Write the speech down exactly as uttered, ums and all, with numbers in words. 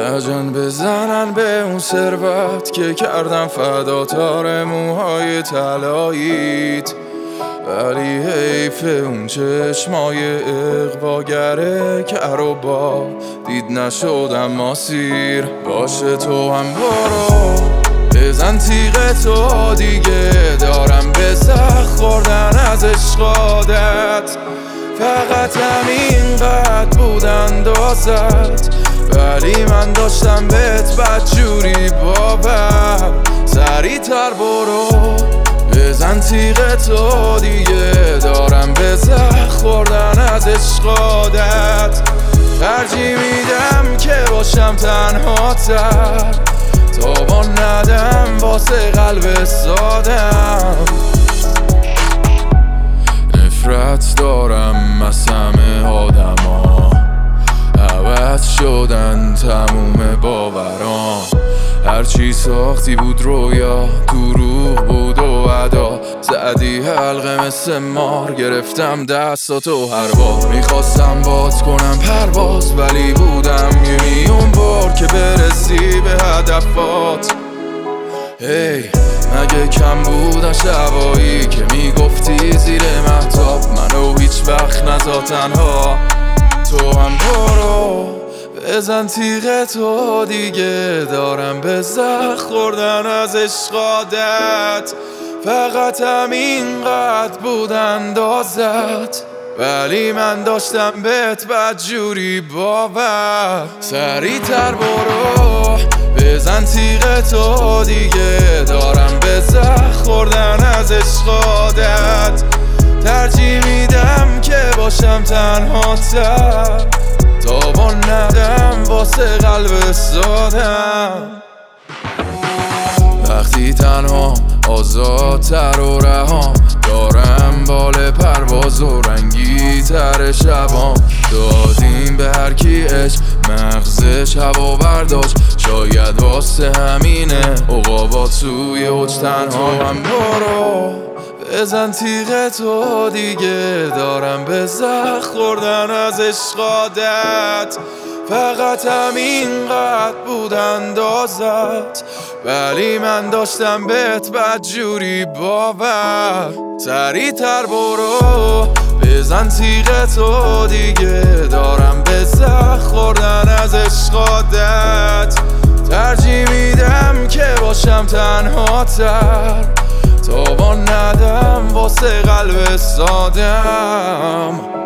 لجن بزنن به اون ثروت که کردم فداتار موهای طلاییت، ولی حیف اون چشمای اغواگره کر و با دید نشدم ماسیر. باشه تو هم برو بزن تیغ تو دیگه، دارم به زخ خوردن از عشقادت. فقط همین قد بود اندازت، ولی من داشتم بهت بدجوری باور. سریع تر برو بزن تیغ تو دیگه، دارم به زخ خوردن از عشقادت. ترجیح میدم که باشم تنها تر، تابان ندم واسه قلب سادم. نفرت دارم از همه آدما، عوض شدن تموم باوران. هرچی ساختی بود رویا، دروغ بود و ادا. زدی حلقه مثل مار، گرفتم دستاتو هر بار. میخواستم باز کنم پرواز، ولی بودم یه میون بار که برسی به هدفات. هی hey, مگه کم بودن شبایی که میگفتی زیر مهتاب منو هیچ وقت نذار تنها. تو هم برو بزن تیغ تو دیگه، دارم به زخ خوردن از عشقادت. فقط همین قد بود اندازت، ولی من داشتم بهت بدجوری باور. سریع تر برو بزن تیغ تو دیگه، دارم به زخ خوردن از عشقادت. ترجیح میدم که باشم تنها تر، تابان ندم واسه قلب سادم. وقتی تنها آزادتر و رهام، دارم بال پرواز و رنگی تر شبام. دادیم به هر کی عشق مغزش هوا برداشت، شاید واسه همینه عقابات توی اوج تنها. هم برو بزن تیغ تو دیگه، دارم به زخ خوردن از عشقادت. فقط همین قد بود اندازت، ولی من داشتم بهت بدجوری باور. سریع تر برو بزن تیغ تو دیگه، دارم به زخ خوردن از عشقادت. ترجیح میدم که باشم تنها تر، تابان ندم واسه قلب سادم.